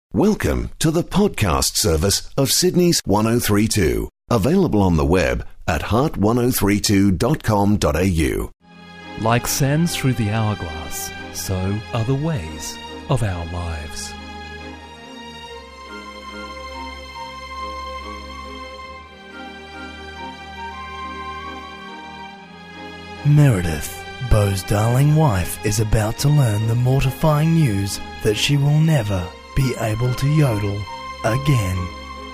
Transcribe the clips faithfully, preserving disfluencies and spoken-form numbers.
Welcome to the podcast service of Sydney's one oh three point two. Available on the web at heart ten thirty-two dot com dot a u. Like sands through the hourglass, so are the ways of our lives. Meredith, Beau's darling wife, is about to learn the mortifying news that she will never be able to yodel again.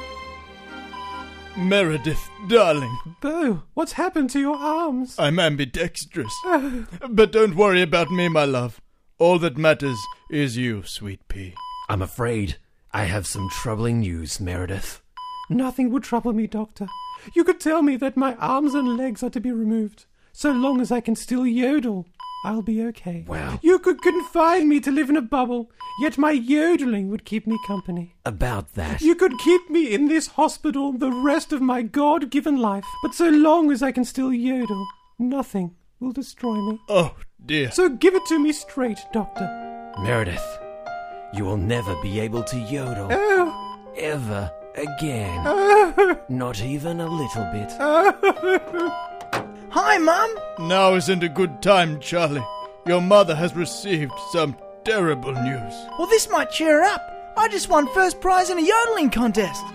Meredith, darling. Beau, what's happened to your arms? I'm ambidextrous. But don't worry about me, my love. All that matters is you, sweet pea. I'm afraid I have some troubling news, Meredith. Nothing would trouble me, Doctor. You could tell me that my arms and legs are to be removed. So long as I can still yodel, I'll be okay. Well, you could confine me to live in a bubble, yet my yodeling would keep me company. About that. You could keep me in this hospital the rest of my God-given life, but so long as I can still yodel, nothing will destroy me. Oh, dear. So give it to me straight, Doctor. Meredith, you will never be able to yodel. Oh. Ever again. Oh. Not even a little bit. Oh. Hi, Mum. Now isn't a good time, Charlie. Your mother has received some terrible news. Well, this might cheer her up. I just won first prize in a yodeling contest.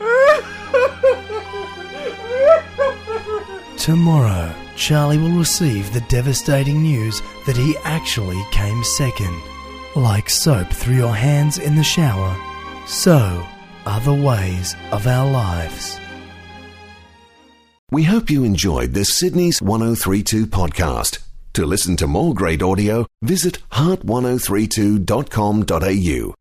Tomorrow, Charlie will receive the devastating news that he actually came second. Like soap through your hands in the shower, so are the ways of our lives. We hope you enjoyed this Sydney's one oh three point two podcast. To listen to more great audio, visit heart ten thirty-two dot com dot a u.